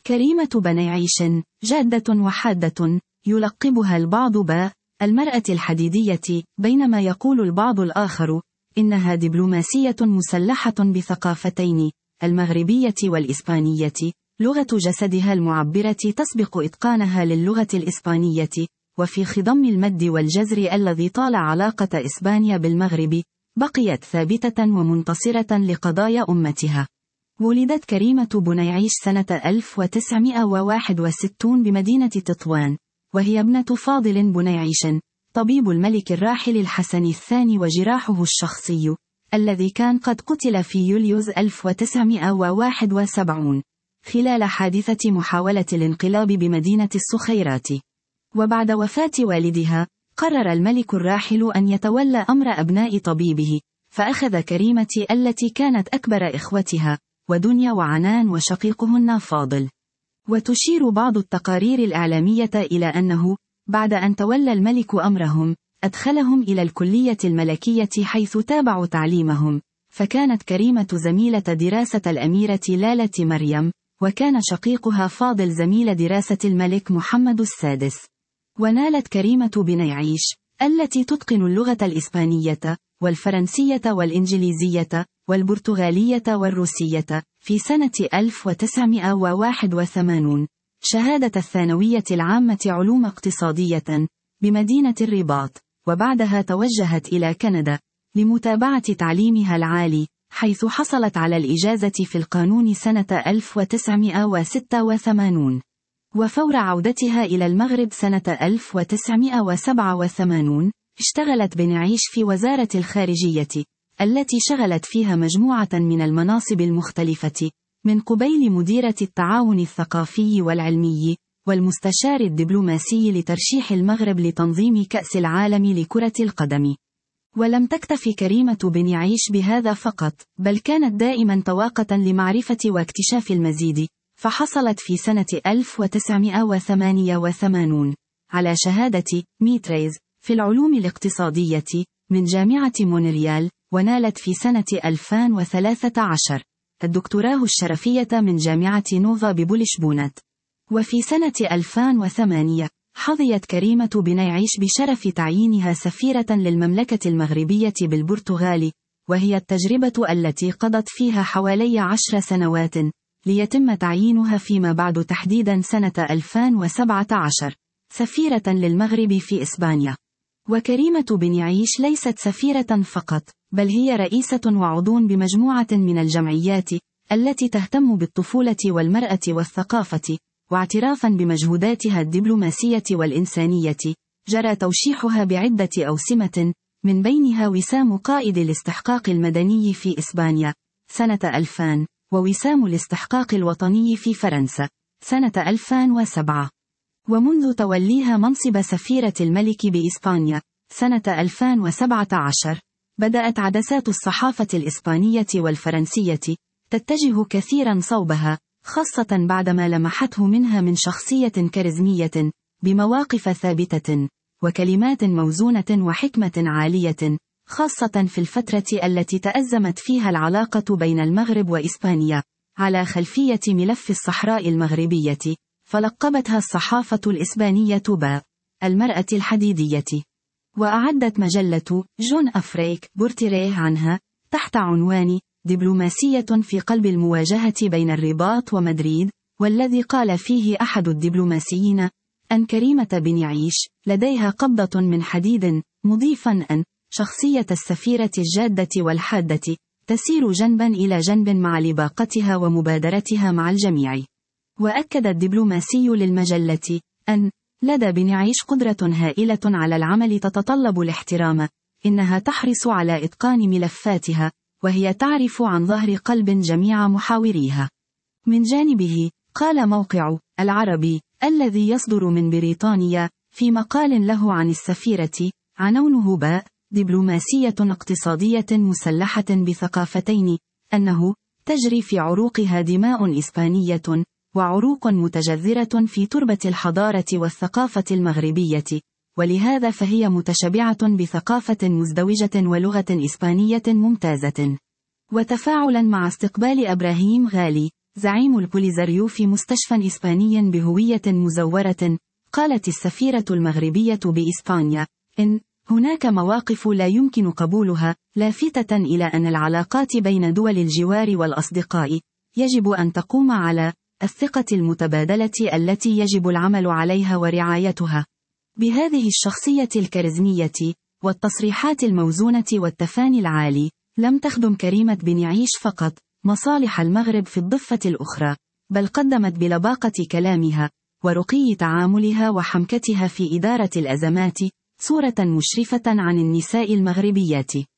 كريمة بنيعيش، جادة وحادة، يلقبها البعض المرأة الحديدية، بينما يقول البعض الآخر إنها دبلوماسية مسلحة بثقافتين، المغربية والإسبانية. لغة جسدها المعبرة تسبق إتقانها للغة الإسبانية، وفي خضم المد والجزر الذي طال علاقة إسبانيا بالمغرب، بقيت ثابتة ومنتصرة لقضايا أمتها. ولدت كريمة بنيعيش سنة 1961 بمدينة تطوان، وهي ابنة فاضل بنيعيش، طبيب الملك الراحل الحسن الثاني وجراحه الشخصي، الذي كان قد قتل في يوليوز 1971 خلال حادثة محاولة الانقلاب بمدينة الصخيرات. وبعد وفاة والدها، قرر الملك الراحل أن يتولى أمر أبناء طبيبه، فأخذ كريمة التي كانت أكبر إخوتها، ودنيا وعنان وشقيقهن فاضل. وتشير بعض التقارير الإعلامية إلى أنه بعد أن تولى الملك أمرهم، أدخلهم إلى الكلية الملكية حيث تابعوا تعليمهم، فكانت كريمة زميلة دراسة الأميرة لالة مريم، وكان شقيقها فاضل زميل دراسة الملك محمد السادس. ونالت كريمة بنيعيش التي تتقن اللغة الإسبانية والفرنسية والإنجليزية والبرتغالية والروسية في سنة 1981 شهادة الثانوية العامة علوم اقتصادية بمدينة الرباط، وبعدها توجهت إلى كندا لمتابعة تعليمها العالي، حيث حصلت على الإجازة في القانون سنة 1986. وفور عودتها إلى المغرب سنة 1987 اشتغلت بنيعيش في وزارة الخارجية، التي شغلت فيها مجموعة من المناصب المختلفة، من قبيل مديرة التعاون الثقافي والعلمي، والمستشار الدبلوماسي لترشيح المغرب لتنظيم كأس العالم لكرة القدم. ولم تكتف كريمة بنيعيش بهذا فقط، بل كانت دائما تواقة لمعرفة واكتشاف المزيد، فحصلت في سنة 1988 على شهادة ميتريز في العلوم الاقتصادية من جامعة مونريال، ونالت في سنة 2013 الدكتوراه الشرفية من جامعة نوفا ببولشبونت. وفي سنة 2008 حظيت كريمة بنيعيش بشرف تعيينها سفيرة للمملكة المغربية بالبرتغال، وهي التجربة التي قضت فيها حوالي 10 سنوات، ليتم تعيينها فيما بعد تحديدا سنة 2017 سفيرة للمغرب في إسبانيا. وكريمة بنيعيش ليست سفيرة فقط، بل هي رئيسة وعضو بمجموعة من الجمعيات التي تهتم بالطفولة والمرأة والثقافة، واعترافا بمجهوداتها الدبلوماسية والإنسانية، جرى توشيحها بعدة أوسمة، من بينها وسام قائد الاستحقاق المدني في إسبانيا سنة 2000، ووسام الاستحقاق الوطني في فرنسا سنة 2007. ومنذ توليها منصب سفيرة الملك بإسبانيا سنة 2017، بدأت عدسات الصحافة الإسبانية والفرنسية تتجه كثيرا صوبها، خاصة بعدما لمحته منها من شخصية كاريزمية بمواقف ثابتة وكلمات موزونة وحكمة عالية، خاصة في الفترة التي تأزمت فيها العلاقة بين المغرب وإسبانيا على خلفية ملف الصحراء المغربية، فلقبتها الصحافة الإسبانية المرأة الحديدية. وأعدت مجلة جون أفريك بورتريه عنها تحت عنوان دبلوماسية في قلب المواجهة بين الرباط ومدريد، والذي قال فيه أحد الدبلوماسيين أن كريمة بنيعيش لديها قبضة من حديد، مضيفا أن شخصية السفيرة الجادة والحادة تسير جنبا إلى جنب مع لباقتها ومبادرتها مع الجميع. وأكد الدبلوماسي للمجلة أن لدى بنيعيش قدرة هائلة على العمل تتطلب الاحترام، إنها تحرص على إتقان ملفاتها، وهي تعرف عن ظهر قلب جميع محاوريها. من جانبه، قال موقع العربي الذي يصدر من بريطانيا في مقال له عن السفيرة عنونه دبلوماسية اقتصادية مسلحة بثقافتين، أنه تجري في عروقها دماء إسبانية وعروق متجذرة في تربة الحضارة والثقافة المغربية، ولهذا فهي متشبعة بثقافة مزدوجة ولغة إسبانية ممتازة. وتفاعلا مع استقبال إبراهيم غالي زعيم البوليزاريو في مستشفى إسباني بهوية مزورة. قالت السفيرة المغربية بإسبانيا إن هناك مواقف لا يمكن قبولها، لافتة إلى أن العلاقات بين دول الجوار والأصدقاء يجب أن تقوم على الثقة المتبادلة التي يجب العمل عليها ورعايتها. بهذه الشخصية الكاريزمية والتصريحات الموزونة والتفاني العالي، لم تخدم كريمة بن عيش فقط مصالح المغرب في الضفة الأخرى، بل قدمت بلباقة كلامها ورقي تعاملها وحمكتها في إدارة الأزمات صورة مشرفة عن النساء المغربيات.